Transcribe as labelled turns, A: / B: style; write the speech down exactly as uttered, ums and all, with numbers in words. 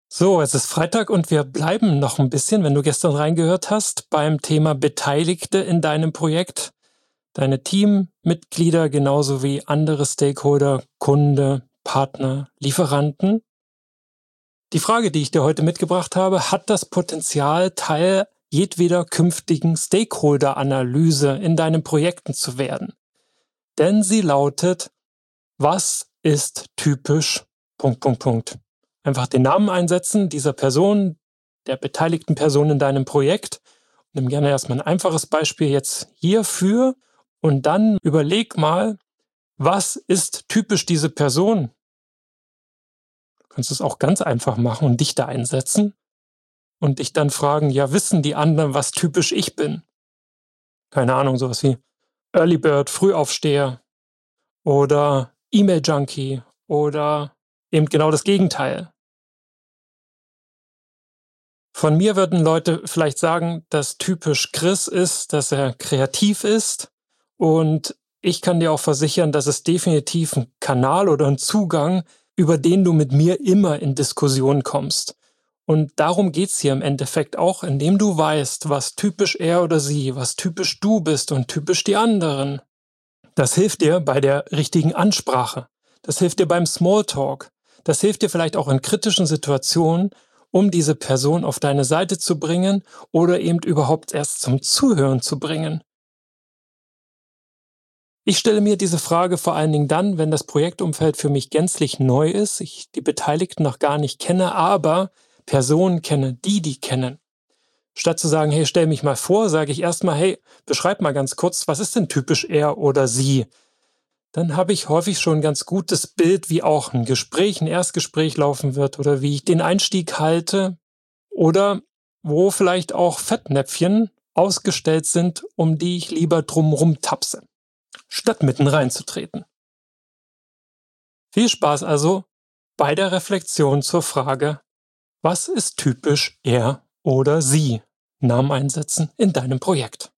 A: So, es ist Freitag und wir bleiben noch ein bisschen, wenn du gestern reingehört hast, beim Thema Beteiligte in deinem Projekt. Deine Teammitglieder genauso wie andere Stakeholder, Kunde, Partner, Lieferanten. Die Frage, die ich dir heute mitgebracht habe, hat das Potenzial, Teil jedweder künftigen Stakeholder-Analyse in deinen Projekten zu werden. Denn sie lautet: Was ist typisch Punkt, Punkt, Punkt. Einfach den Namen einsetzen dieser Person, der beteiligten Person in deinem Projekt. Nimm gerne erstmal ein einfaches Beispiel jetzt hierfür und dann überleg mal, was ist typisch diese Person? Du kannst es auch ganz einfach machen und dich da einsetzen und dich dann fragen, ja, wissen die anderen, was typisch ich bin? Keine Ahnung, sowas wie Early Bird, Frühaufsteher oder E-Mail-Junkie oder eben genau das Gegenteil. Von mir würden Leute vielleicht sagen, dass typisch Chris ist, dass er kreativ ist. Und ich kann dir auch versichern, dass es definitiv ein Kanal oder ein Zugang, über den du mit mir immer in Diskussion kommst. Und darum geht's hier im Endeffekt auch, indem du weißt, was typisch er oder sie, was typisch du bist und typisch die anderen. Das hilft dir bei der richtigen Ansprache. Das hilft dir beim Smalltalk. Das hilft dir vielleicht auch in kritischen Situationen, um diese Person auf deine Seite zu bringen oder eben überhaupt erst zum Zuhören zu bringen. Ich stelle mir diese Frage vor allen Dingen dann, wenn das Projektumfeld für mich gänzlich neu ist, ich die Beteiligten noch gar nicht kenne, aber Personen kenne, die die kennen. Statt zu sagen, hey, stell mich mal vor, sage ich erstmal, hey, beschreib mal ganz kurz, was ist denn typisch er oder sie? Dann habe ich häufig schon ein ganz gutes Bild, wie auch ein Gespräch, ein Erstgespräch laufen wird oder wie ich den Einstieg halte oder wo vielleicht auch Fettnäpfchen ausgestellt sind, um die ich lieber drumrum tapse, statt mitten reinzutreten. Viel Spaß also bei der Reflexion zur Frage, was ist typisch er oder sie? Namen einsetzen in deinem Projekt.